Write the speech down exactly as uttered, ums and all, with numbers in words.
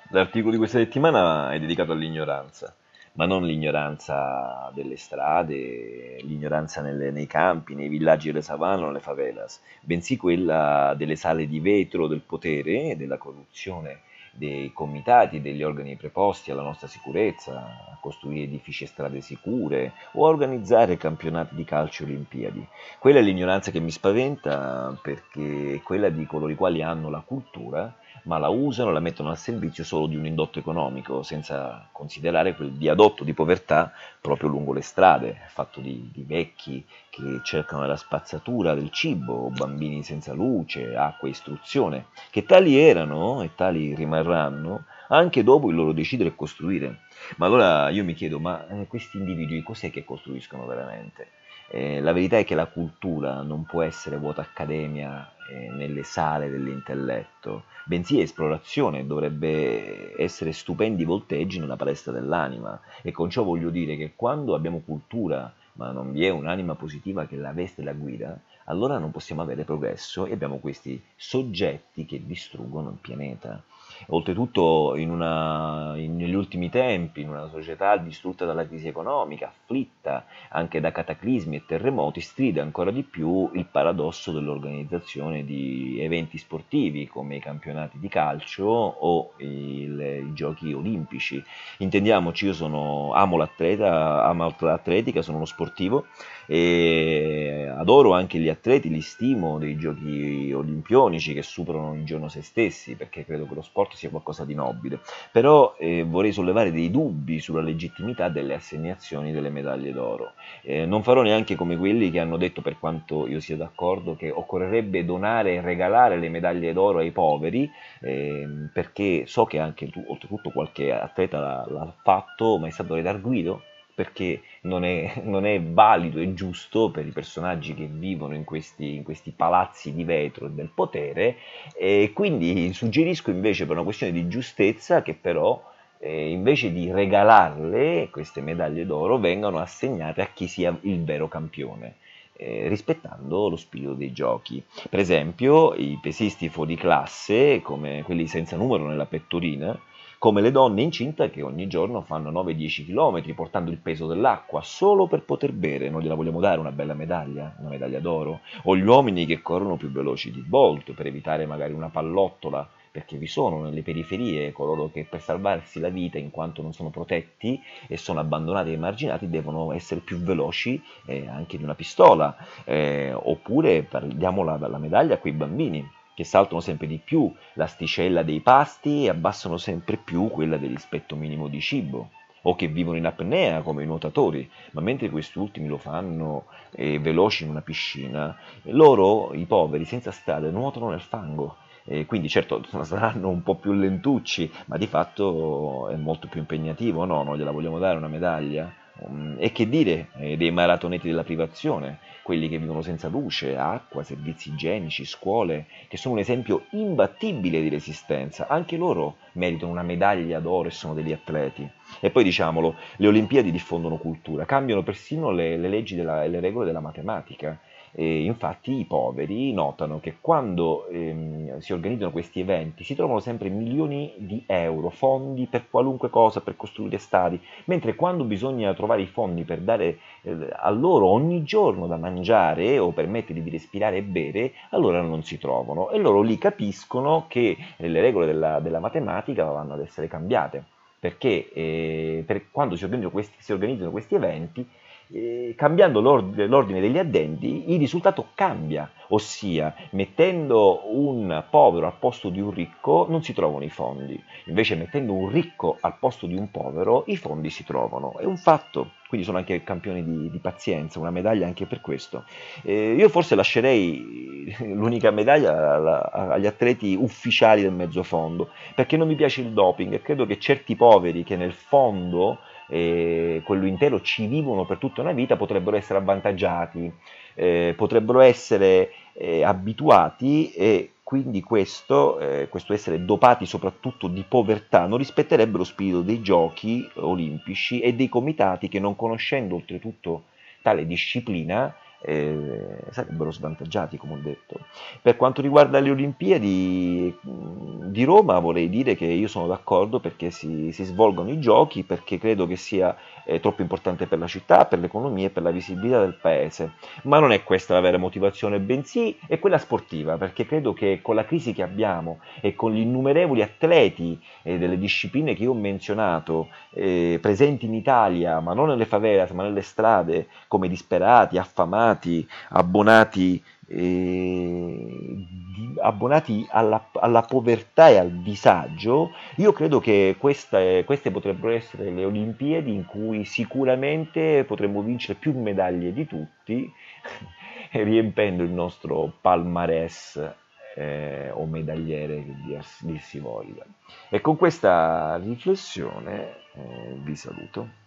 L'articolo di questa settimana è dedicato all'ignoranza, ma non l'ignoranza delle strade, l'ignoranza nelle- nei campi, nei villaggi delle savane o nelle favelas, bensì quella delle sale di vetro del potere e della corruzione dei comitati e degli organi preposti alla nostra sicurezza, a costruire edifici e strade sicure o a organizzare campionati di calcio e Olimpiadi. Quella è l'ignoranza che mi spaventa perché è quella di coloro i quali hanno la cultura ma la usano, la mettono al servizio solo di un indotto economico, senza considerare quel viadotto di povertà proprio lungo le strade, fatto di, di vecchi che cercano la spazzatura del cibo, o bambini senza luce, acqua e istruzione, che tali erano e tali rimarranno anche dopo il loro decidere e costruire. Ma allora io mi chiedo, ma eh, questi individui cos'è che costruiscono veramente? Eh, la verità è che la cultura non può essere vuota accademia eh, nelle sale dell'intelletto, bensì esplorazione, dovrebbe essere stupendi volteggi nella palestra dell'anima. E con ciò voglio dire che quando abbiamo cultura, ma non vi è un'anima positiva che la veste e la guida, allora non possiamo avere progresso e abbiamo questi soggetti che distruggono il pianeta. Oltretutto, in una, in- negli ultimi tempi, in una società distrutta dalla crisi economica, afflitta anche da cataclismi e terremoti, stride ancora di più il paradosso dell'organizzazione di eventi sportivi come i campionati di calcio o il- i giochi olimpici. Intendiamoci, io sono, amo l'atleta, amo l'atletica, sono uno sportivo e adoro anche gli atleti, li stimo dei giochi olimpionici che superano il giorno se stessi, perché credo che lo sport sia qualcosa di nobile. Però eh, vorrei sollevare dei dubbi sulla legittimità delle assegnazioni delle medaglie d'oro. Eh, non farò neanche come quelli che hanno detto, per quanto io sia d'accordo, che occorrerebbe donare e regalare le medaglie d'oro ai poveri, ehm, perché so che anche tu, oltretutto qualche atleta l'ha, l'ha fatto, ma è stato redarguito perché non è, non è valido e giusto per i personaggi che vivono in questi, in questi palazzi di vetro e del potere, e quindi suggerisco invece, per una questione di giustezza, che però eh, invece di regalarle queste medaglie d'oro vengano assegnate a chi sia il vero campione, eh, rispettando lo spirito dei giochi. Per esempio, i pesisti fuori classe, come quelli senza numero nella pettorina, come le donne incinta che ogni giorno fanno nove dieci km portando il peso dell'acqua solo per poter bere, non gliela vogliamo dare una bella medaglia, una medaglia d'oro? O gli uomini che corrono più veloci di Bolt per evitare magari una pallottola, perché vi sono nelle periferie coloro che per salvarsi la vita, in quanto non sono protetti e sono abbandonati e emarginati, devono essere più veloci eh, anche di una pistola. Eh, oppure diamo la, la medaglia a quei bambini che saltano sempre di più l'asticella dei pasti e abbassano sempre più quella del rispetto minimo di cibo, o che vivono in apnea come i nuotatori, ma mentre questi ultimi lo fanno eh, veloci in una piscina, loro, i poveri, senza strade, nuotano nel fango. E quindi certo saranno un po' più lentucci, ma di fatto è molto più impegnativo, no? Non gliela vogliamo dare una medaglia? Um, e che dire eh, dei maratoneti della privazione, quelli che vivono senza luce, acqua, servizi igienici, scuole, che sono un esempio imbattibile di resistenza. Anche loro meritano una medaglia d'oro e sono degli atleti. E poi diciamolo, le Olimpiadi diffondono cultura, cambiano persino le, le leggi e le regole della matematica. E infatti i poveri notano che quando ehm, si organizzano questi eventi si trovano sempre milioni di euro, fondi per qualunque cosa, per costruire stadi, mentre quando bisogna trovare i fondi per dare eh, a loro ogni giorno da mangiare o permettergli di respirare e bere, allora non si trovano e loro lì capiscono che le regole della, della matematica vanno ad essere cambiate, perché eh, per quando si organizzano questi, si organizzano questi eventi, eh, cambiando l'ord- l'ordine degli addendi, il risultato cambia, ossia mettendo un povero al posto di un ricco non si trovano i fondi, invece mettendo un ricco al posto di un povero i fondi si trovano, è un fatto. Quindi sono anche campioni di, di pazienza, una medaglia anche per questo. Eh, io forse lascerei l'unica medaglia alla- agli atleti ufficiali del mezzo fondo, perché non mi piace il doping e credo che certi poveri che nel fondo, eh, quello intero, ci vivono per tutta una vita, potrebbero essere avvantaggiati, eh, potrebbero essere eh, abituati e quindi questo, eh, questo essere dopati soprattutto di povertà non rispetterebbe lo spirito dei giochi olimpici e dei comitati che, non conoscendo oltretutto tale disciplina, eh, sarebbero svantaggiati, come ho detto. Per quanto riguarda le Olimpiadi mh, di Roma, vorrei dire che io sono d'accordo perché si, si svolgono i giochi, perché credo che sia eh, troppo importante per la città, per l'economia e per la visibilità del paese. Ma non è questa la vera motivazione, bensì è quella sportiva, perché credo che con la crisi che abbiamo e con gli innumerevoli atleti eh, delle discipline che io ho menzionato, eh, presenti in Italia, ma non nelle favelas, ma nelle strade, come disperati, affamati, abbonati, eh, di- abbonati alla, alla povertà e al disagio, io credo che queste, queste potrebbero essere le Olimpiadi in cui sicuramente potremmo vincere più medaglie di tutti, riempendo il nostro palmarès eh, o medagliere che dir, dir si voglia. E con questa riflessione eh, vi saluto.